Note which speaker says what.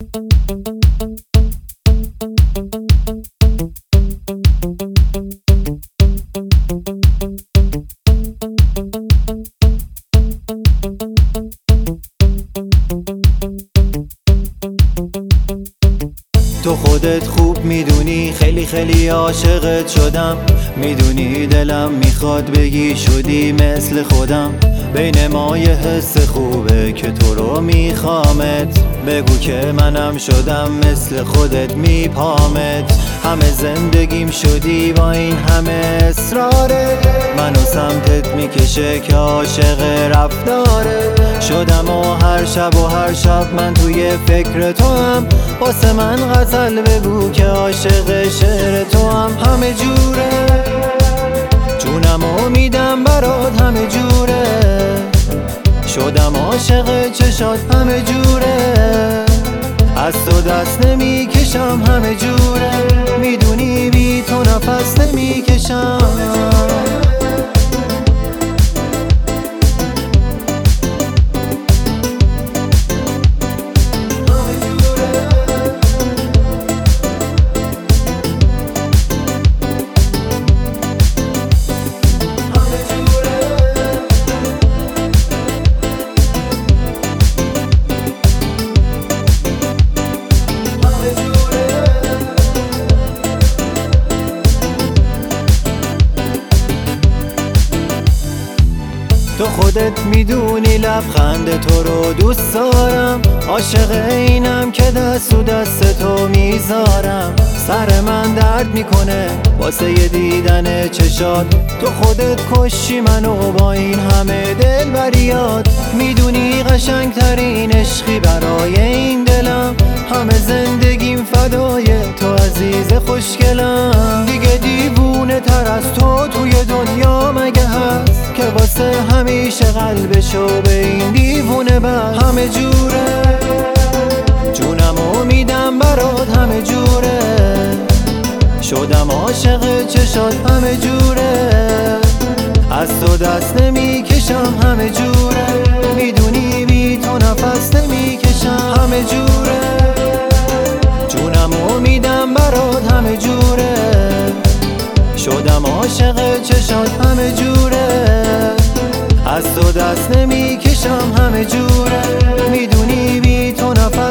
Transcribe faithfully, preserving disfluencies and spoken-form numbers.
Speaker 1: تو خودت خوب میدونی خیلی خیلی عاشقت شدم، میدونی دلم میخواد بگی شدی مثل خودم. بین ما یه حس خوبه که تو رو میخوامت، بگو که منم شدم مثل خودت میپامت. همه زندگیم شدی با این همه اصراره، منو سمتت میکشه که عاشق رفتاره شدم و هر شب و هر شب من توی فکر تو هم. واسه من غزل بگو که عاشق شعر تو هم. همه جوره جونم و میدم برات، همه جوره شدم عاشق چشات، همه جوره از تو دست نمیکشم، همه جوره میدونی بی تو نفس نمیکشم. تو خودت میدونی لبخند تو رو دوست دارم، عاشق اینم که دست و دست تو میذارم. سر من درد میکنه واسه یه دیدن چشات، تو خودت کشی منو با این همه دلبریات. میدونی قشنگ ترین عشقی برای این دلم، همه زندگیم فدای تو عزیز خوشگلم. دیگه دیوونه تر از تو توی دنیا مگه هست که واسه همیشه قلبشو به این دیوونه بست. همه جوره جونمو میدم برات، همه جوره شدم عاشق چشات، همه جوره از تو دست نمیکشم، همه جوره میدونی بی تو نفس نمیکشم. همه جوره جونمو میدم برات، همه جوره شدم عاشق چشات، همه جوره از تو دست نمیکشم، همه جوره میدونی بی تو نفس